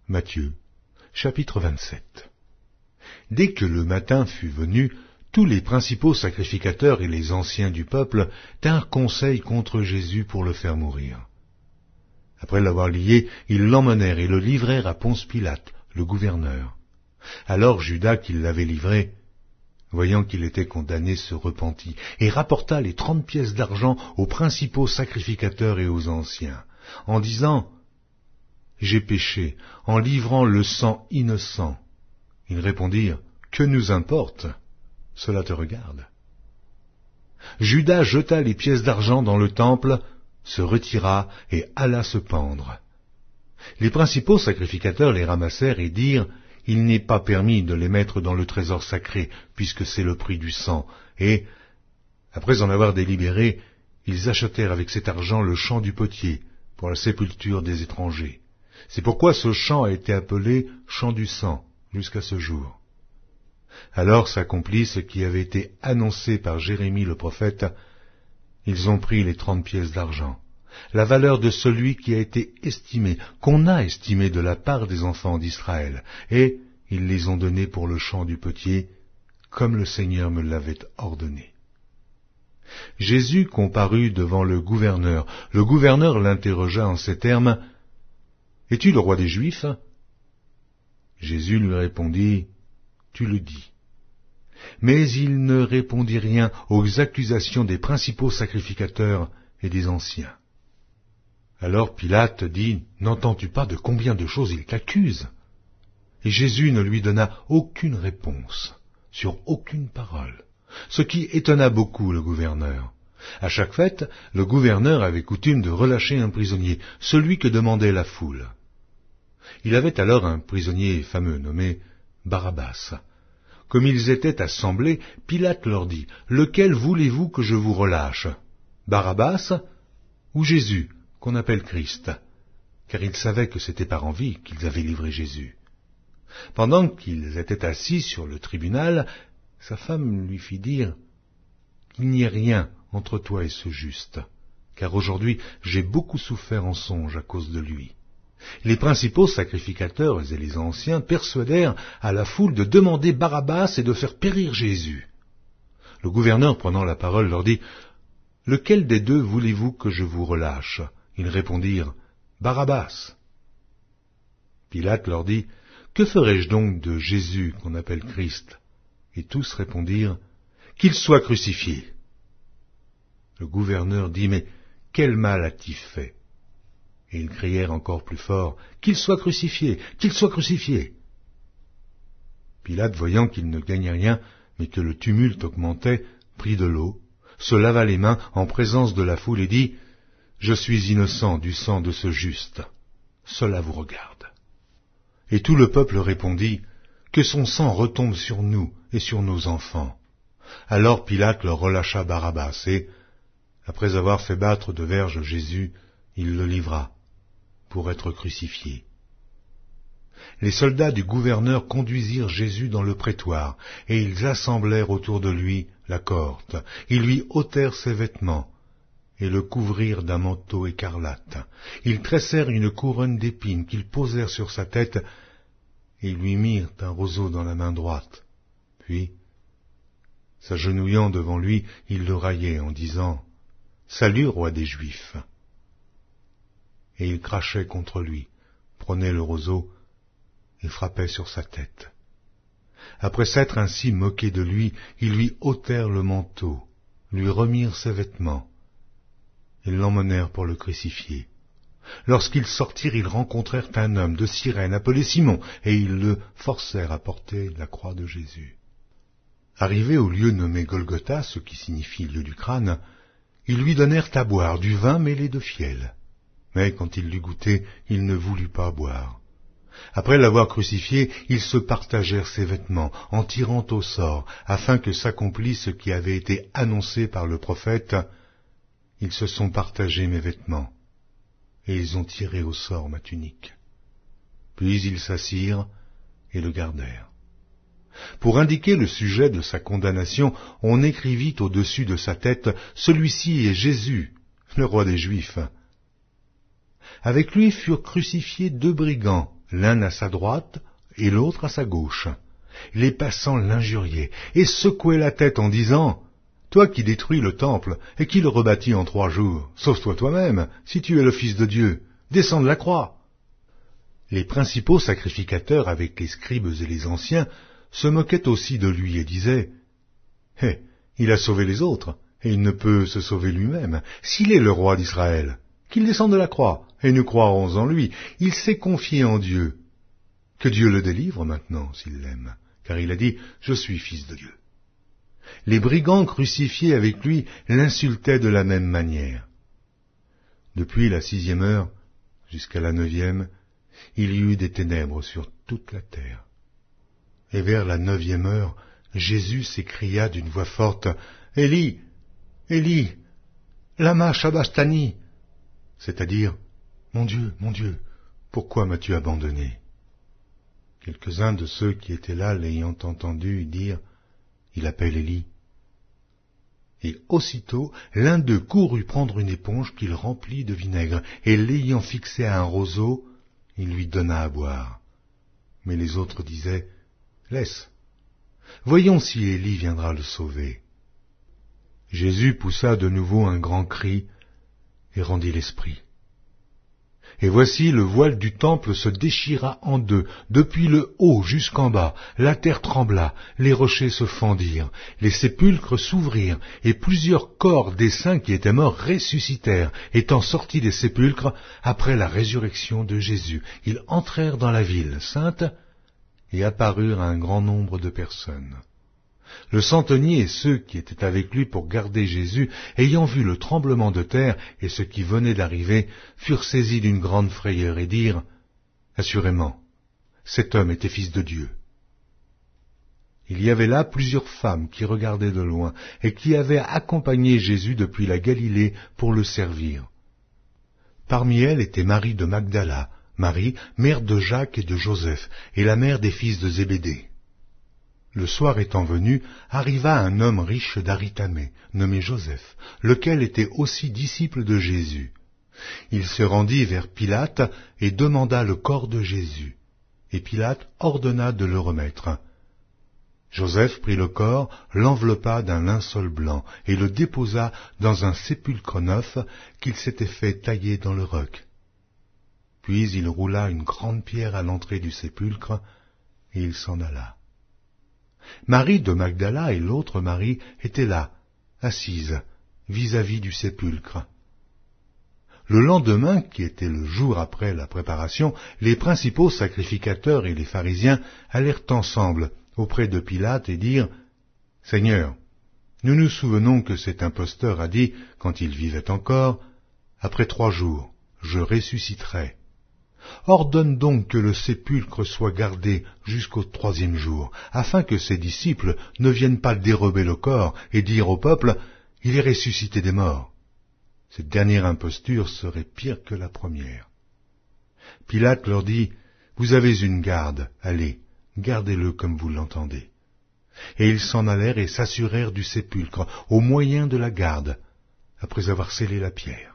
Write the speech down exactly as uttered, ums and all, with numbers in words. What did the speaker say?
Matthieu, chapitre vingt-sept. Dès que le matin fut venu, tous les principaux sacrificateurs et les anciens du peuple tinrent conseil contre Jésus pour le faire mourir. Après l'avoir lié, ils l'emmenèrent et le livrèrent à Ponce Pilate, le gouverneur. Alors Judas, qui l'avait livré, voyant qu'il était condamné, se repentit, et rapporta les trente pièces d'argent aux principaux sacrificateurs et aux anciens, en disant « J'ai péché en livrant le sang innocent. » Ils répondirent « Que nous importe ? Cela te regarde. » Judas jeta les pièces d'argent dans le temple, se retira et alla se pendre. Les principaux sacrificateurs les ramassèrent et dirent « Il n'est pas permis de les mettre dans le trésor sacré, puisque c'est le prix du sang. » Et, après en avoir délibéré, ils achetèrent avec cet argent le champ du potier, pour la sépulture des étrangers. C'est pourquoi ce champ a été appelé champ du sang, jusqu'à ce jour. Alors s'accomplit ce qui avait été annoncé par Jérémie le prophète. Ils ont pris les trente pièces d'argent, la valeur de celui qui a été estimé, qu'on a estimé de la part des enfants d'Israël, et ils les ont donnés pour le champ du potier, comme le Seigneur me l'avait ordonné. Jésus comparut devant le gouverneur. Le gouverneur l'interrogea en ces termes, « Es-tu le roi des Juifs ?» Jésus lui répondit, « Tu le dis. » Mais il ne répondit rien aux accusations des principaux sacrificateurs et des anciens. Alors Pilate dit, « N'entends-tu pas de combien de choses il t'accuse ?» Et Jésus ne lui donna aucune réponse, sur aucune parole, ce qui étonna beaucoup le gouverneur. À chaque fête, le gouverneur avait coutume de relâcher un prisonnier, celui que demandait la foule. Il avait alors un prisonnier fameux nommé Barabbas. Comme ils étaient assemblés, Pilate leur dit, « Lequel voulez-vous que je vous relâche, Barabbas ou Jésus, qu'on appelle Christ ?» Car ils savaient que c'était par envie qu'ils avaient livré Jésus. Pendant qu'ils étaient assis sur le tribunal, sa femme lui fit dire, « Qu'il n'y ait rien entre toi et ce juste, car aujourd'hui j'ai beaucoup souffert en songe à cause de lui. » Les principaux sacrificateurs et les anciens persuadèrent à la foule de demander Barabbas et de faire périr Jésus. Le gouverneur, prenant la parole, leur dit, « Lequel des deux voulez-vous que je vous relâche ?» Ils répondirent, « Barabbas. » Pilate leur dit, « Que ferai-je donc de Jésus qu'on appelle Christ ?» Et tous répondirent, « Qu'il soit crucifié. » Le gouverneur dit, « Mais quel mal a-t-il fait ?» Et ils crièrent encore plus fort, « Qu'il soit crucifié, qu'il soit crucifié !» Pilate, voyant qu'il ne gagnait rien, mais que le tumulte augmentait, prit de l'eau, se lava les mains en présence de la foule et dit, « Je suis innocent du sang de ce juste, cela vous regarde. » Et tout le peuple répondit, « Que son sang retombe sur nous et sur nos enfants. » Alors Pilate leur relâcha Barabbas et, après avoir fait battre de verges Jésus, il le livra pour être crucifié. Les soldats du gouverneur conduisirent Jésus dans le prétoire, et ils assemblèrent autour de lui la cohorte. Ils lui ôtèrent ses vêtements, et le couvrirent d'un manteau écarlate. Ils tressèrent une couronne d'épines qu'ils posèrent sur sa tête, et lui mirent un roseau dans la main droite. Puis, s'agenouillant devant lui, ils le raillaient en disant, « Salut, roi des Juifs !» Et ils crachaient contre lui, prenaient le roseau et frappaient sur sa tête. Après s'être ainsi moqués de lui, ils lui ôtèrent le manteau, lui remirent ses vêtements, et l'emmenèrent pour le crucifier. Lorsqu'ils sortirent, ils rencontrèrent un homme de Cyrène appelé Simon, et ils le forcèrent à porter la croix de Jésus. Arrivés au lieu nommé Golgotha, ce qui signifie lieu du crâne, ils lui donnèrent à boire du vin mêlé de fiel. Mais quand il l'eut goûté, il ne voulut pas boire. Après l'avoir crucifié, ils se partagèrent ses vêtements, en tirant au sort, afin que s'accomplisse ce qui avait été annoncé par le prophète. Ils se sont partagés mes vêtements, et ils ont tiré au sort ma tunique. Puis ils s'assirent et le gardèrent. Pour indiquer le sujet de sa condamnation, on écrivit au-dessus de sa tête, « Celui-ci est Jésus, le roi des Juifs. » Avec lui furent crucifiés deux brigands, l'un à sa droite et l'autre à sa gauche. Les passants l'injuriaient et secouaient la tête en disant « Toi qui détruis le temple et qui le rebâtis en trois jours, sauve-toi toi-même, si tu es le Fils de Dieu, descends de la croix !» Les principaux sacrificateurs avec les scribes et les anciens se moquaient aussi de lui et disaient « Hé, il a sauvé les autres, et il ne peut se sauver lui-même. S'il est le roi d'Israël, qu'il descende de la croix, et nous croirons en lui. Il s'est confié en Dieu. Que Dieu le délivre maintenant, s'il l'aime, car il a dit « Je suis fils de Dieu ». Les brigands crucifiés avec lui l'insultaient de la même manière. Depuis la sixième heure jusqu'à la neuvième, il y eut des ténèbres sur toute la terre. Et vers la neuvième heure, Jésus s'écria d'une voix forte, « Élie, Élie, lama sabachthani » c'est-à-dire, « Mon Dieu, mon Dieu, pourquoi m'as-tu abandonné » Quelques-uns de ceux qui étaient là, l'ayant entendu, dirent, « Il appelle Élie. » Et aussitôt, l'un d'eux courut prendre une éponge qu'il remplit de vinaigre, et l'ayant fixée à un roseau, il lui donna à boire. Mais les autres disaient, « Laisse, voyons si Élie viendra le sauver. » Jésus poussa de nouveau un grand cri et rendit l'esprit. Et voici le voile du temple se déchira en deux, depuis le haut jusqu'en bas, la terre trembla, les rochers se fendirent, les sépulcres s'ouvrirent, et plusieurs corps des saints qui étaient morts ressuscitèrent, étant sortis des sépulcres après la résurrection de Jésus. Ils entrèrent dans la ville sainte et apparurent à un grand nombre de personnes. Le centenier et ceux qui étaient avec lui pour garder Jésus, ayant vu le tremblement de terre et ce qui venait d'arriver, furent saisis d'une grande frayeur et dirent « Assurément, cet homme était fils de Dieu. » Il y avait là plusieurs femmes qui regardaient de loin et qui avaient accompagné Jésus depuis la Galilée pour le servir. Parmi elles était Marie de Magdala, Marie, mère de Jacques et de Joseph, et la mère des fils de Zébédée. Le soir étant venu, arriva un homme riche d'Aritamée, nommé Joseph, lequel était aussi disciple de Jésus. Il se rendit vers Pilate et demanda le corps de Jésus. Et Pilate ordonna de le remettre. Joseph prit le corps, l'enveloppa d'un linceul blanc et le déposa dans un sépulcre neuf qu'il s'était fait tailler dans le roc. Puis il roula une grande pierre à l'entrée du sépulcre et il s'en alla. Marie de Magdala et l'autre Marie étaient là, assises, vis-à-vis du sépulcre. Le lendemain, qui était le jour après la préparation, les principaux sacrificateurs et les pharisiens allèrent ensemble auprès de Pilate et dirent « Seigneur, nous nous souvenons que cet imposteur a dit, quand il vivait encore, « Après trois jours, je ressusciterai. » Ordonne donc que le sépulcre soit gardé jusqu'au troisième jour, afin que ses disciples ne viennent pas dérober le corps et dire au peuple « Il est ressuscité des morts ». Cette dernière imposture serait pire que la première. Pilate leur dit « Vous avez une garde, allez, gardez-le comme vous l'entendez. » Et ils s'en allèrent et s'assurèrent du sépulcre, au moyen de la garde, après avoir scellé la pierre.